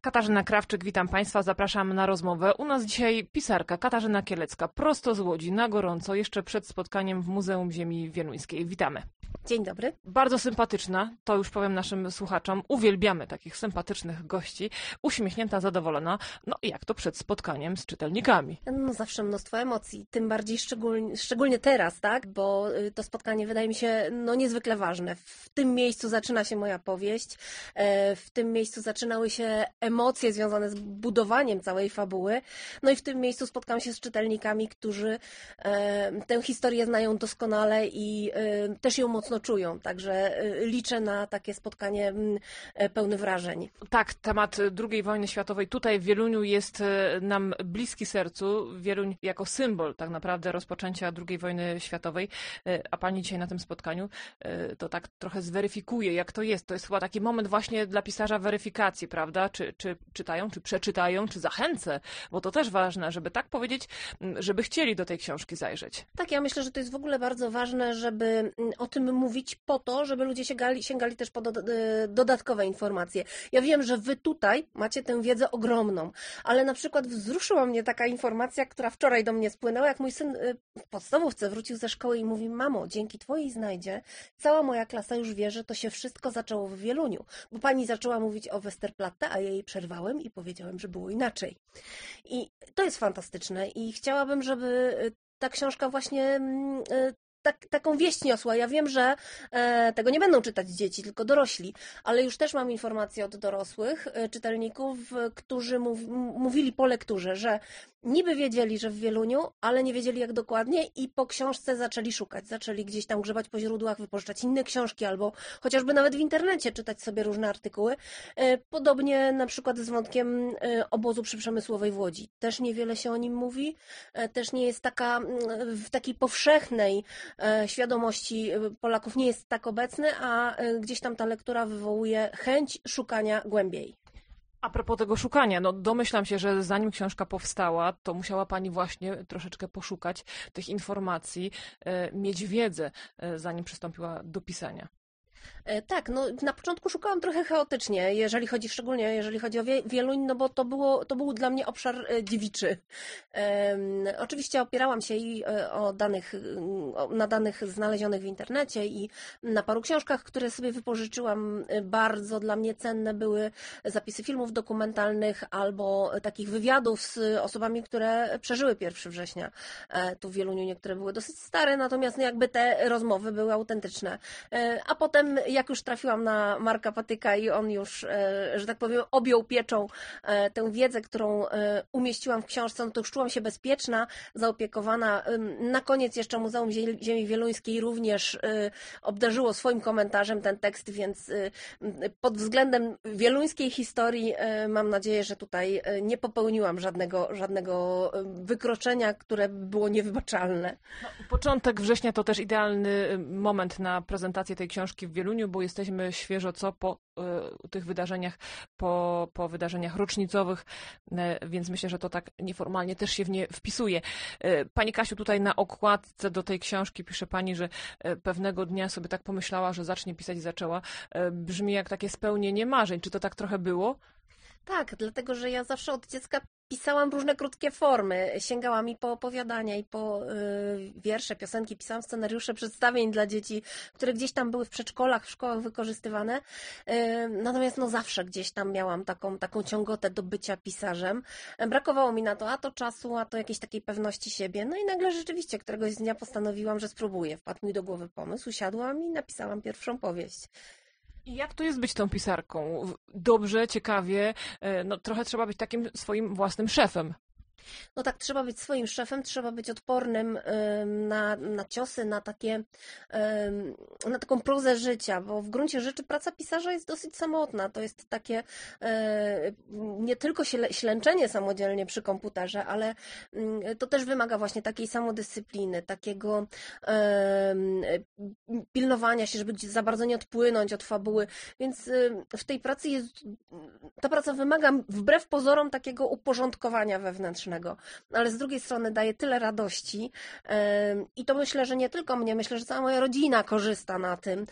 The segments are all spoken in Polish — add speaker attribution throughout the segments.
Speaker 1: Katarzyna Krawczyk, witam Państwa, zapraszam na rozmowę. U nas dzisiaj pisarka Katarzyna Kielecka, prosto z Łodzi, na gorąco, jeszcze przed spotkaniem w Muzeum Ziemi Wieluńskiej. Witamy.
Speaker 2: Dzień dobry.
Speaker 1: Bardzo sympatyczna, to już powiem naszym słuchaczom, uwielbiamy takich sympatycznych gości, uśmiechnięta, zadowolona, no i jak to przed spotkaniem z czytelnikami.
Speaker 2: No zawsze mnóstwo emocji, tym bardziej szczególnie teraz, tak? Bo to spotkanie wydaje mi się niezwykle ważne. W tym miejscu zaczyna się moja powieść, w tym miejscu zaczynały się emocje związane z budowaniem całej fabuły, no i w tym miejscu spotkam się z czytelnikami, którzy tę historię znają doskonale i też ją mocno czują, także liczę na takie spotkanie pełne wrażeń.
Speaker 1: Tak, temat II wojny światowej tutaj w Wieluniu jest nam bliski sercu. Wieluń jako symbol tak naprawdę rozpoczęcia II wojny światowej, a pani dzisiaj na tym spotkaniu to tak trochę zweryfikuje, jak to jest. To jest chyba taki moment właśnie dla pisarza weryfikacji, prawda? Czy czytają, czy przeczytają, czy zachęcę, bo to też ważne, żeby tak powiedzieć, żeby chcieli do tej książki zajrzeć.
Speaker 2: Tak, ja myślę, że to jest w ogóle bardzo ważne, żeby o tym mówić po to, żeby ludzie sięgali też po dodatkowe informacje. Ja wiem, że wy tutaj macie tę wiedzę ogromną, ale na przykład wzruszyła mnie taka informacja, która wczoraj do mnie spłynęła, jak mój syn w podstawówce wrócił ze szkoły i mówi: mamo, dzięki twojej znajdzie cała moja klasa już wie, że to się wszystko zaczęło w Wieluniu, bo pani zaczęła mówić o Westerplatte, a ja jej przerwałem i powiedziałem, że było inaczej. I to jest fantastyczne i chciałabym, żeby ta książka właśnie taką wieść niosła. Ja wiem, że tego nie będą czytać dzieci, tylko dorośli, ale już też mam informacje od dorosłych czytelników, którzy mówili po lekturze, że niby wiedzieli, że w Wieluniu, ale nie wiedzieli jak dokładnie i po książce zaczęli szukać, zaczęli gdzieś tam grzebać po źródłach, wypożyczać inne książki albo chociażby nawet w internecie czytać sobie różne artykuły. Podobnie na przykład z wątkiem obozu przyprzemysłowej w Łodzi. Też niewiele się o nim mówi, też nie jest taka w takiej powszechnej świadomości Polaków nie jest tak obecny, a gdzieś tam ta lektura wywołuje chęć szukania głębiej.
Speaker 1: A propos tego szukania, domyślam się, że zanim książka powstała, to musiała pani właśnie troszeczkę poszukać tych informacji, mieć wiedzę, zanim przystąpiła do pisania.
Speaker 2: Tak, na początku szukałam trochę chaotycznie, szczególnie jeżeli chodzi o Wieluń, bo to był dla mnie obszar dziewiczy. Oczywiście opierałam się i na danych znalezionych w internecie i na paru książkach, które sobie wypożyczyłam. Bardzo dla mnie cenne były zapisy filmów dokumentalnych albo takich wywiadów z osobami, które przeżyły 1 września tu w Wieluniu. Niektóre były dosyć stare, natomiast jakby te rozmowy były autentyczne. A potem jak już trafiłam na Marka Patyka i on już, że tak powiem, objął pieczą tę wiedzę, którą umieściłam w książce, to już czułam się bezpieczna, zaopiekowana. Na koniec jeszcze Muzeum Ziemi Wieluńskiej również obdarzyło swoim komentarzem ten tekst, więc pod względem wieluńskiej historii mam nadzieję, że tutaj nie popełniłam żadnego wykroczenia, które było niewybaczalne.
Speaker 1: Początek września to też idealny moment na prezentację tej książki w Wieluniu, bo jesteśmy świeżo po tych wydarzeniach, po wydarzeniach rocznicowych, więc myślę, że to tak nieformalnie też się w nie wpisuje. Pani Kasiu, tutaj na okładce do tej książki pisze pani, że pewnego dnia sobie tak pomyślała, że zacznie pisać i zaczęła. Brzmi jak takie spełnienie marzeń. Czy to tak trochę było?
Speaker 2: Tak, dlatego że ja zawsze od dziecka pisałam różne krótkie formy. Sięgałam i po opowiadania, i po wiersze, piosenki, pisałam scenariusze przedstawień dla dzieci, które gdzieś tam były w przedszkolach, w szkołach wykorzystywane. Natomiast zawsze gdzieś tam miałam taką ciągotę do bycia pisarzem. Brakowało mi na to a to czasu, a to jakiejś takiej pewności siebie. No i nagle rzeczywiście któregoś dnia postanowiłam, że spróbuję. Wpadł mi do głowy pomysł, usiadłam i napisałam pierwszą powieść.
Speaker 1: I jak to jest być tą pisarką? Dobrze, ciekawie, trochę trzeba być takim swoim własnym szefem.
Speaker 2: No tak, trzeba być swoim szefem, trzeba być odpornym na ciosy, na taką prozę życia, bo w gruncie rzeczy praca pisarza jest dosyć samotna. To jest takie nie tylko ślęczenie samodzielnie przy komputerze, ale to też wymaga właśnie takiej samodyscypliny, takiego pilnowania się, żeby za bardzo nie odpłynąć od fabuły. Więc w tej pracy ta praca wymaga wbrew pozorom takiego uporządkowania wewnętrznego. społecznego, ale z drugiej strony daje tyle radości i to myślę, że nie tylko mnie, myślę, że cała moja rodzina korzysta na tym,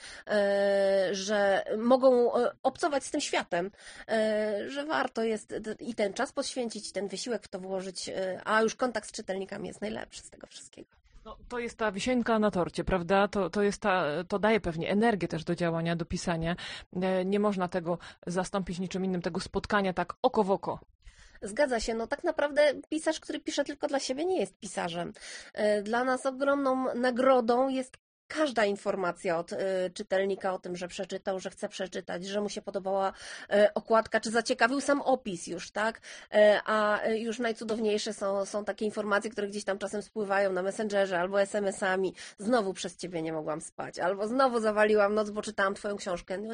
Speaker 2: że mogą obcować z tym światem, że warto jest i ten czas poświęcić, i ten wysiłek w to włożyć, a już kontakt z czytelnikami jest najlepszy z tego wszystkiego.
Speaker 1: No, to jest ta wisienka na torcie, prawda? To daje pewnie energię też do działania, do pisania. Nie można tego zastąpić niczym innym, tego spotkania tak oko w oko.
Speaker 2: Zgadza się. No tak naprawdę pisarz, który pisze tylko dla siebie, nie jest pisarzem. Dla nas ogromną nagrodą jest każda informacja od czytelnika o tym, że przeczytał, że chce przeczytać, że mu się podobała okładka, czy zaciekawił sam opis już, tak? A już najcudowniejsze są takie informacje, które gdzieś tam czasem spływają na Messengerze albo SMS-ami. Znowu przez ciebie nie mogłam spać, albo znowu zawaliłam noc, bo czytałam twoją książkę. No,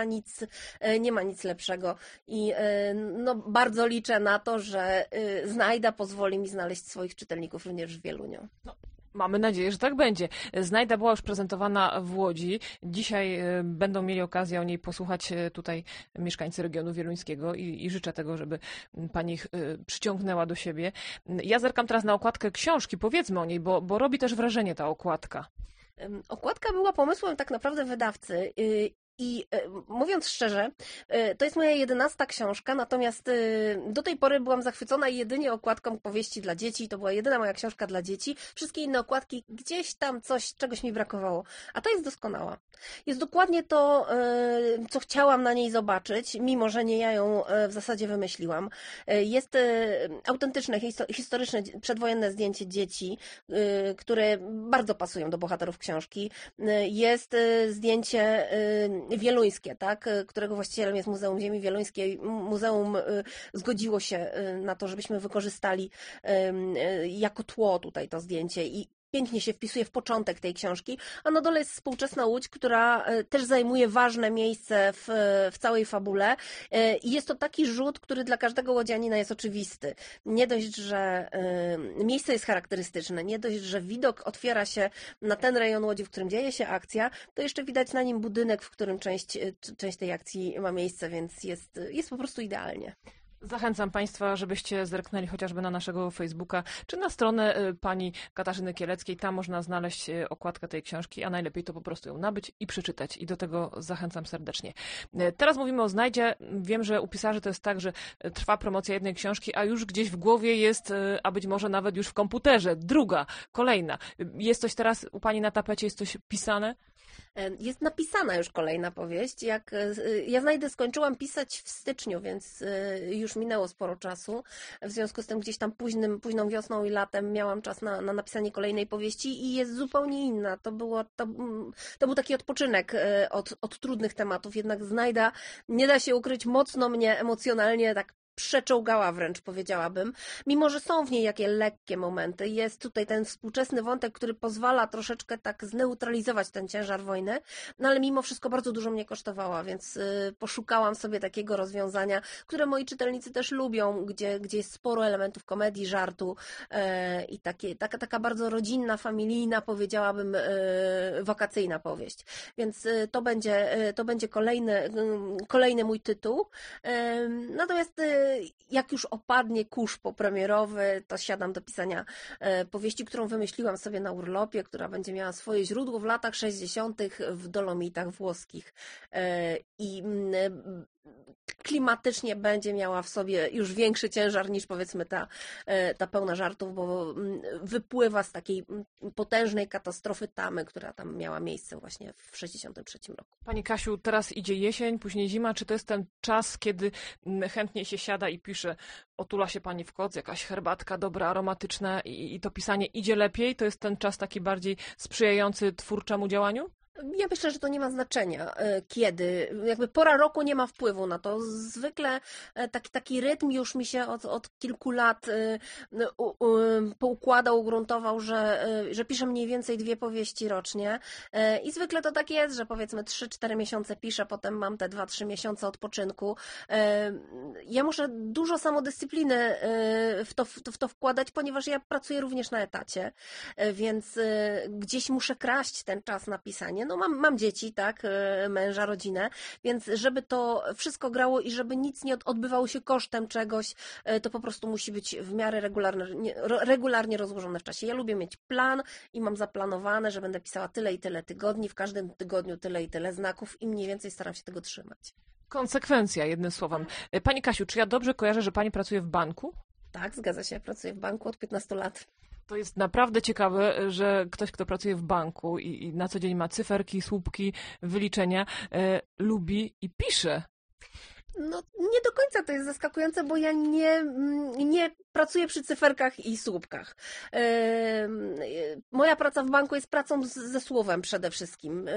Speaker 2: nie ma nic lepszego i no, bardzo liczę na to, że Znajda pozwoli mi znaleźć swoich czytelników również w Wieluniu.
Speaker 1: No. Mamy nadzieję, że tak będzie. Znajda była już prezentowana w Łodzi. Dzisiaj będą mieli okazję o niej posłuchać tutaj mieszkańcy regionu wieluńskiego i życzę tego, żeby pani ich przyciągnęła do siebie. Ja zerkam teraz na okładkę książki. Powiedzmy o niej, bo robi też wrażenie ta okładka.
Speaker 2: Okładka była pomysłem tak naprawdę wydawcy. I mówiąc szczerze, to jest moja 11. książka, natomiast do tej pory byłam zachwycona jedynie okładką powieści dla dzieci. To była jedyna moja książka dla dzieci. Wszystkie inne okładki gdzieś tam czegoś mi brakowało. A ta jest doskonała. Jest dokładnie to, co chciałam na niej zobaczyć, mimo że nie ja ją w zasadzie wymyśliłam. Jest autentyczne, historyczne, przedwojenne zdjęcie dzieci, które bardzo pasują do bohaterów książki. Jest zdjęcie wieluńskie, tak, którego właścicielem jest Muzeum Ziemi Wieluńskiej. Muzeum zgodziło się na to, żebyśmy wykorzystali jako tło tutaj to zdjęcie i pięknie się wpisuje w początek tej książki, a na dole jest współczesna Łódź, która też zajmuje ważne miejsce w całej fabule i jest to taki rzut, który dla każdego łodzianina jest oczywisty. Nie dość, że miejsce jest charakterystyczne, nie dość, że widok otwiera się na ten rejon Łodzi, w którym dzieje się akcja, to jeszcze widać na nim budynek, w którym część tej akcji ma miejsce, więc jest po prostu idealnie.
Speaker 1: Zachęcam Państwa, żebyście zerknęli chociażby na naszego Facebooka, czy na stronę pani Katarzyny Kieleckiej. Tam można znaleźć okładkę tej książki, a najlepiej to po prostu ją nabyć i przeczytać. I do tego zachęcam serdecznie. Teraz mówimy o Znajdzie. Wiem, że u pisarzy to jest tak, że trwa promocja jednej książki, a już gdzieś w głowie jest, a być może nawet już w komputerze, druga, kolejna. Jest coś teraz u pani na tapecie, jest coś pisane?
Speaker 2: Jest napisana już kolejna powieść. Ja skończyłam pisać w styczniu, więc już minęło sporo czasu. W związku z tym gdzieś tam późną wiosną i latem miałam czas na napisanie kolejnej powieści i jest zupełnie inna. To był taki odpoczynek od trudnych tematów. Jednak Znajda, nie da się ukryć, mocno mnie emocjonalnie tak przeczołgała wręcz, powiedziałabym. Mimo że są w niej jakieś lekkie momenty, jest tutaj ten współczesny wątek, który pozwala troszeczkę tak zneutralizować ten ciężar wojny, no ale mimo wszystko bardzo dużo mnie kosztowała, więc poszukałam sobie takiego rozwiązania, które moi czytelnicy też lubią, gdzie jest sporo elementów komedii, żartu i taka bardzo rodzinna, familijna, powiedziałabym, wakacyjna powieść. Więc to będzie kolejny mój tytuł. Natomiast jak już opadnie kurz popremierowy, to siadam do pisania powieści, którą wymyśliłam sobie na urlopie, która będzie miała swoje źródło w latach 60. w Dolomitach włoskich. I klimatycznie będzie miała w sobie już większy ciężar niż powiedzmy ta pełna żartów, bo wypływa z takiej potężnej katastrofy tamy, która tam miała miejsce właśnie w 63 roku.
Speaker 1: Pani Kasiu, teraz idzie jesień, później zima. Czy to jest ten czas, kiedy chętnie się siada i pisze, otula się pani w koc, jakaś herbatka dobra, aromatyczna i to pisanie idzie lepiej? To jest ten czas taki bardziej sprzyjający twórczemu działaniu?
Speaker 2: Ja myślę, że to nie ma znaczenia, kiedy. Jakby pora roku nie ma wpływu na to. Zwykle taki rytm już mi się od kilku lat poukładał, ugruntował, że piszę mniej więcej 2 powieści rocznie. I zwykle to tak jest, że powiedzmy 3-4 miesiące piszę, potem mam te 2-3 miesiące odpoczynku. Ja muszę dużo samodyscypliny w to wkładać, ponieważ ja pracuję również na etacie, więc gdzieś muszę kraść ten czas na pisanie. rodzinie. No mam dzieci, tak, męża, rodzinę, więc żeby to wszystko grało i żeby nic nie odbywało się kosztem czegoś, to po prostu musi być w miarę regularnie rozłożone w czasie. Ja lubię mieć plan i mam zaplanowane, że będę pisała tyle i tyle tygodni, w każdym tygodniu tyle i tyle znaków i mniej więcej staram się tego trzymać.
Speaker 1: Konsekwencja, jednym słowem. Pani Kasiu, czy ja dobrze kojarzę, że pani pracuje w banku?
Speaker 2: Tak, zgadza się. Pracuję w banku od 15 lat.
Speaker 1: To jest naprawdę ciekawe, że ktoś, kto pracuje w banku i na co dzień ma cyferki, słupki, wyliczenia, lubi i pisze.
Speaker 2: No, nie do końca to jest zaskakujące, bo ja nie pracuję przy cyferkach i słupkach. Moja praca w banku jest pracą ze słowem przede wszystkim,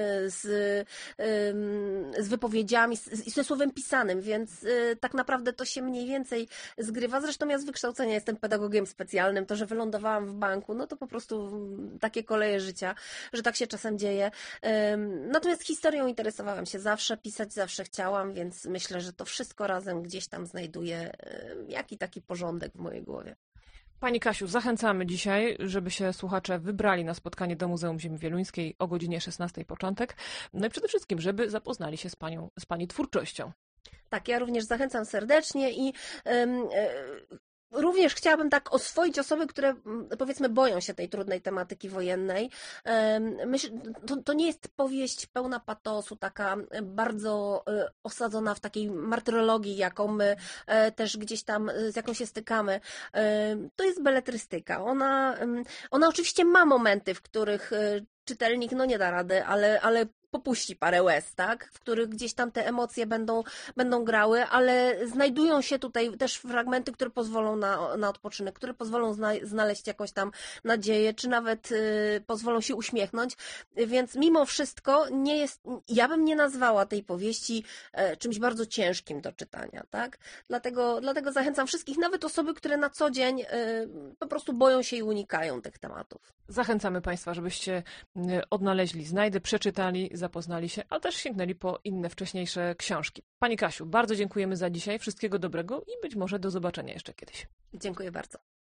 Speaker 2: z wypowiedziami, ze słowem pisanym, więc tak naprawdę to się mniej więcej zgrywa. Zresztą ja z wykształcenia jestem pedagogiem specjalnym, to, że wylądowałam w banku, no to po prostu takie koleje życia, że tak się czasem dzieje. Natomiast historią interesowałam się zawsze, pisać zawsze chciałam, więc myślę, że to wszystko razem gdzieś tam znajduje jaki taki porządek w mojej głowie.
Speaker 1: Pani Kasiu, zachęcamy dzisiaj, żeby się słuchacze wybrali na spotkanie do Muzeum Ziemi Wieluńskiej o godzinie 16 początek. No i przede wszystkim, żeby zapoznali się z Pani twórczością.
Speaker 2: Tak, ja również zachęcam serdecznie i również chciałabym tak oswoić osoby, które powiedzmy boją się tej trudnej tematyki wojennej. To nie jest powieść pełna patosu, taka bardzo osadzona w takiej martyrologii, jaką my też gdzieś tam, z jaką się stykamy. To jest beletrystyka. Ona oczywiście ma momenty, w których czytelnik nie da rady, ale popuści parę łez, tak? W których gdzieś tam te emocje będą grały, ale znajdują się tutaj też fragmenty, które pozwolą na odpoczynek, które pozwolą znaleźć jakąś tam nadzieję, czy nawet pozwolą się uśmiechnąć, więc mimo wszystko ja bym nie nazwała tej powieści czymś bardzo ciężkim do czytania, tak? Dlatego zachęcam wszystkich, nawet osoby, które na co dzień po prostu boją się i unikają tych tematów.
Speaker 1: Zachęcamy Państwa, żebyście odnaleźli, przeczytali, zapoznali się, ale też sięgnęli po inne wcześniejsze książki. Pani Kasiu, bardzo dziękujemy za dzisiaj, wszystkiego dobrego i być może do zobaczenia jeszcze kiedyś.
Speaker 2: Dziękuję bardzo.